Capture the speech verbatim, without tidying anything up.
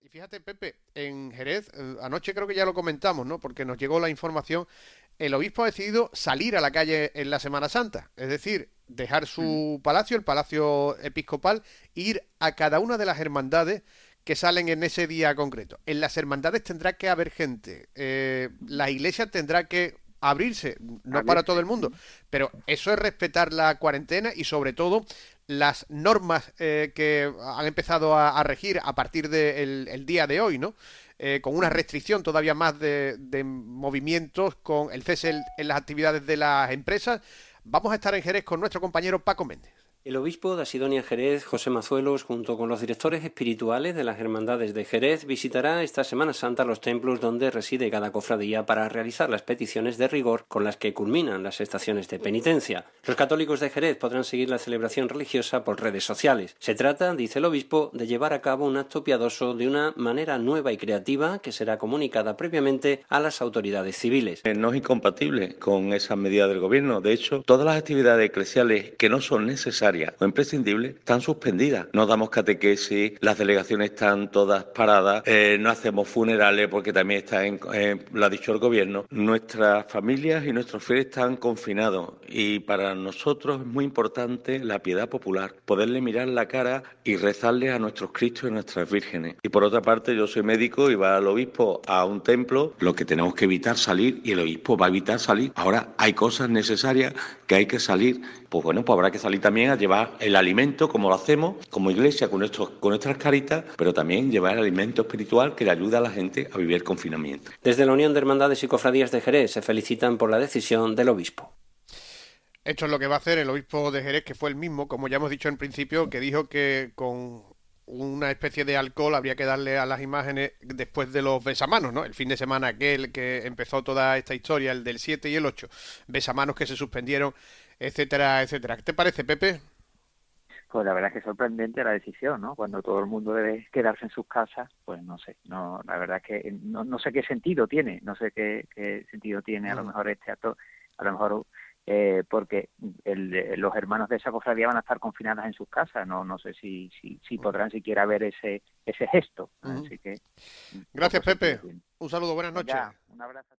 fíjate, Pepe, en Jerez, eh, anoche creo que ya lo comentamos, ¿no? Porque nos llegó la información. El obispo ha decidido salir a la calle en la Semana Santa, es decir, dejar Ujú. su palacio, el palacio episcopal, e ir a cada una de las hermandades que salen en ese día concreto. En las hermandades tendrá que haber gente, eh, la iglesia tendrá que abrirse, no para todo Abrirse. el mundo, Ujú. pero eso es respetar la cuarentena y sobre todo las normas eh, que han empezado a, a regir a partir del el día de hoy, ¿no? Eh, con una Ujú. restricción todavía más de, de movimientos, con el cese en, en las actividades de las empresas. Vamos a estar en Jerez con nuestro compañero Paco Méndez. El obispo de Asidonia Jerez, José Mazuelos, junto con los directores espirituales de las hermandades de Jerez, visitará esta Semana Santa los templos donde reside cada cofradía para realizar las peticiones de rigor con las que culminan las estaciones de penitencia. Los católicos de Jerez podrán seguir la celebración religiosa por redes sociales. Se trata, dice el obispo, de llevar a cabo un acto piadoso de una manera nueva y creativa que será comunicada previamente a las autoridades civiles. Eh, No es incompatible con esas medidas del gobierno. De hecho, todas las actividades eclesiales que no son necesarias o imprescindibles están suspendidas. No damos catequesis, las delegaciones están todas paradas, eh, no hacemos funerales porque también está en, eh, lo ha dicho el gobierno. Nuestras familias y nuestros fieles están confinados y para nosotros es muy importante la piedad popular, poderle mirar la cara y rezarle a nuestros Cristos y nuestras vírgenes. Y por otra parte, yo soy médico y va el obispo a un templo, lo que tenemos que evitar salir y el obispo va a evitar salir. Ahora hay cosas necesarias que hay que salir, pues bueno, pues habrá que salir también a llevar el alimento como lo hacemos como iglesia con, nuestros, con nuestras caritas, pero también llevar el alimento espiritual que le ayuda a la gente a vivir el confinamiento. Desde la Unión de Hermandades y Cofradías de Jerez se felicitan por la decisión del obispo. Esto es lo que va a hacer el obispo de Jerez, que fue el mismo, como ya hemos dicho en principio, que dijo que con una especie de alcohol habría que darle a las imágenes después de los besamanos, ¿no? El fin de semana aquel que empezó toda esta historia, el del siete y el ocho, besamanos que se suspendieron, etcétera, etcétera. ¿Qué te parece, Pepe? Pues la verdad es que es sorprendente la decisión, ¿no? Cuando todo el mundo debe quedarse en sus casas, pues no sé, no, la verdad es que no, no sé qué sentido tiene, no sé qué, qué sentido tiene a lo Mm. mejor este acto, a lo mejor eh, porque el, los hermanos de esa cofradía van a estar confinados en sus casas, no, no sé si, si, si podrán siquiera ver ese, ese gesto, Mm. así que Gracias, poco sentido Pepe. tiene. Un saludo, buenas noches. Venga, un abrazo.